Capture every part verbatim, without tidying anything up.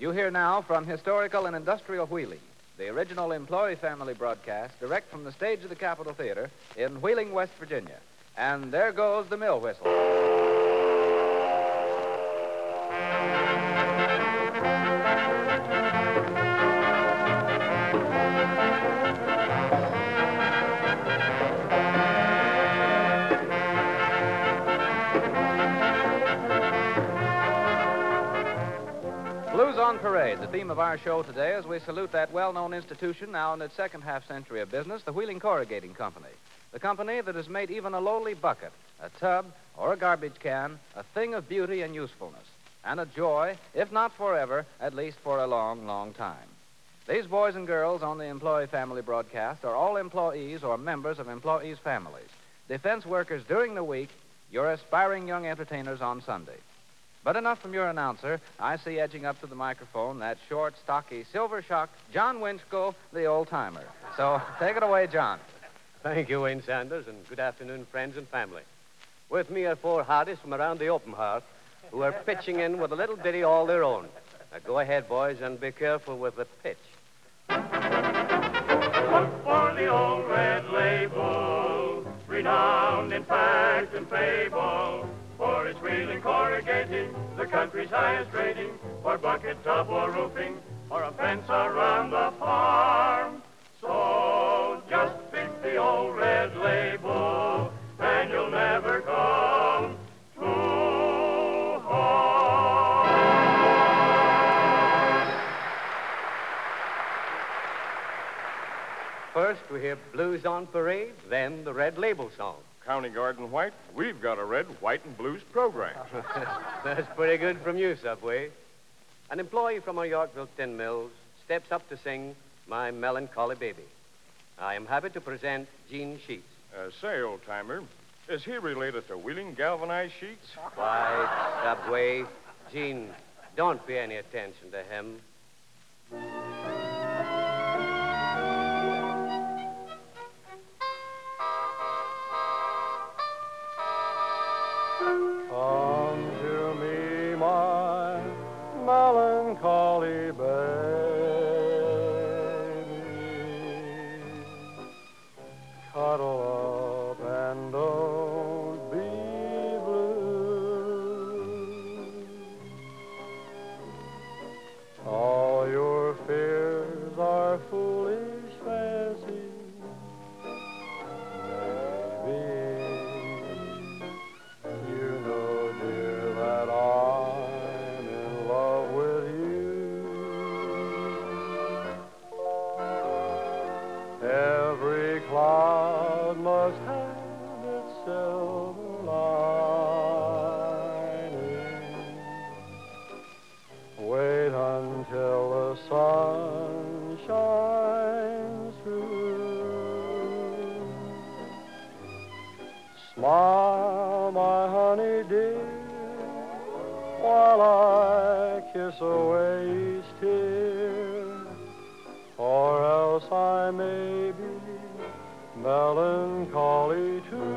You hear now from Historical and Industrial Wheeling, the original employee family broadcast direct from the stage of the Capitol Theater in Wheeling, West Virginia. And there goes the mill whistle. Blues on Parade, the theme of our show today, as we salute that well-known institution now in its second half-century of business, the Wheeling Corrugating Company. The company that has made even a lowly bucket, a tub, or a garbage can a thing of beauty and usefulness, and a joy, if not forever, at least for a long, long time. These boys and girls on the employee family broadcast are all employees or members of employees' families, defense workers during the week, your aspiring young entertainers on Sunday. But enough from your announcer. I see edging up to the microphone that short, stocky, silver-shocked John Winchko, the old-timer. So take it away, John. Thank you, Wayne Sanders, and good afternoon, friends and family. With me are four hotties from around the open hearth who are pitching in with a little ditty all their own. Now go ahead, boys, and be careful with the pitch. Look for the old red label, renowned in fact and fable. For its Wheeling Corrugating, the country's highest rating. For bucket, tub, or roofing, or a fence around the farm. So just pick the old red label, and you'll never come to harm. First, we hear Blues on Parade, then the Red Label song. County Garden White, we've got a red, white, and blues program. That's pretty good from you, Subway. An employee from our Yorkville Tin Mills steps up to sing My Melancholy Baby. I am happy to present Gene Sheets. Uh, say, old-timer, is he related to Wheeling Galvanized Sheets? Quiet, Subway. Gene, don't pay any attention to him. Come to me, my melancholy baby. Cuddle up and don't be blue. All your fears are foolish fancies. Every cloud must have its silver lining. Wait until the sun shines through. Smile, my honey dear, while I kiss away each tear, or else I may be melancholy too.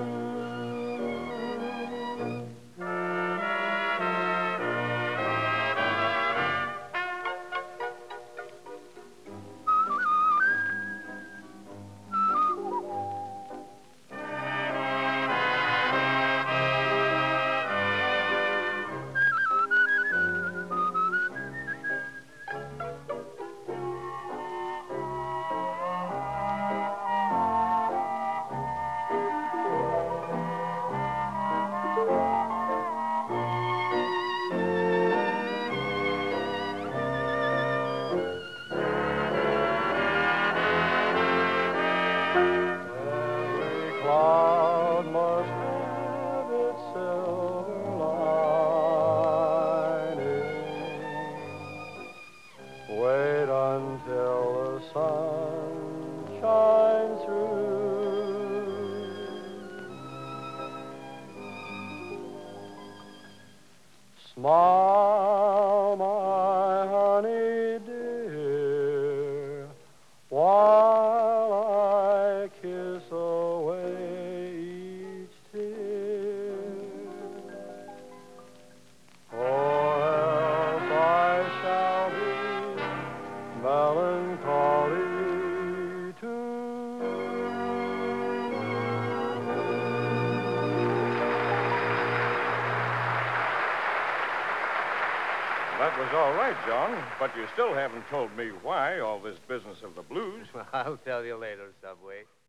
That was all right, John, but you still haven't told me why all this business of the blues. I'll tell you later, Subway.